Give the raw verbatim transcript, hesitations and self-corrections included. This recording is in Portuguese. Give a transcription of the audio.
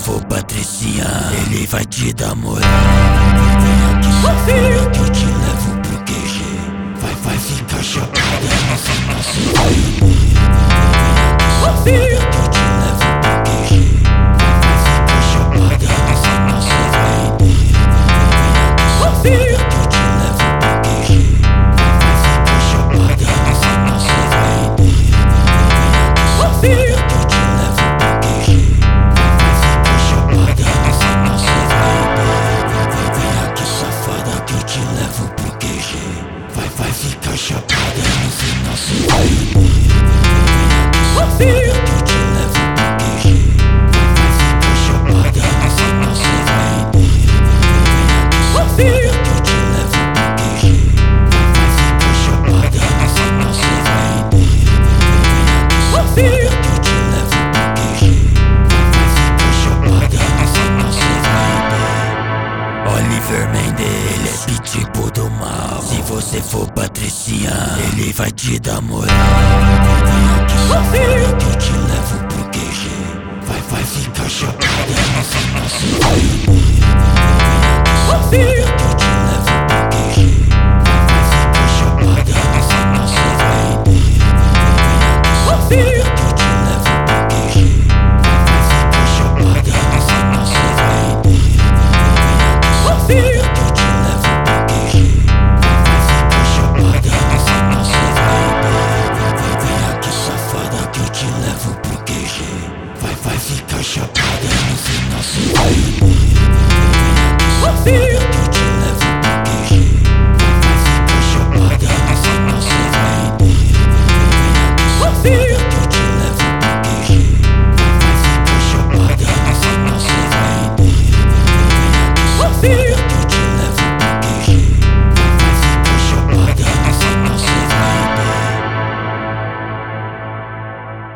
for patriciano, ele vai te dar moral. Vem aqui safada que eu te levo pro Q G. Vai, vai ficar chapada, senão cê vai ir. Vem aqui safada que eu te levo pro Q G. Vai, vai ficar chapada, senão cê vai ir. Vem aqui safada que eu te levo pro Q G. Vai, vai ficar chapada, senão cê vai ir. Vem aqui safada que eu te levo pro Q G. Vai, vai ficar chapada, senão cê vai ir. Vem aqui safada que eu te levo pro Q G. Vai, vai ficar chapada, senão cê vai ir. Vem aqui eu te levo pro Q G. Vai, vai ficar chapada, senão cê vai ir. Vem aqui eu te levo pro Q G. Vai, vai ficar chapada, senão cê vai ir. Vem aqui eu te levo pro Q G. Vai, vai ficar chapada, senão cê vai ir. Oliver Mendes, ele é pitbull do mal. Se você for patriciano, ele vai te dar moral. Vem aqui safada que eu te levo pro Q G. Vai, vai ficar chapada, senão cê vai ir. Vem aqui eu te levo pro Q G. Vai, vai ficar chapada, senão cê vai ir. Vem aqui eu te levo pro Q G. Vai, vai ficar chapada, senão cê vai ir. Vem aqui eu te levo pro Q G. Vai, vai ficar chapada, senão cê vai ir. Vem aqui safada que eu te levo pro Q G. Vai, vai ficar chapada, senão cê vai ir. Vem aqui eu te levo pro Q G. Vai, vai ficar chapada, senão cê vai ir.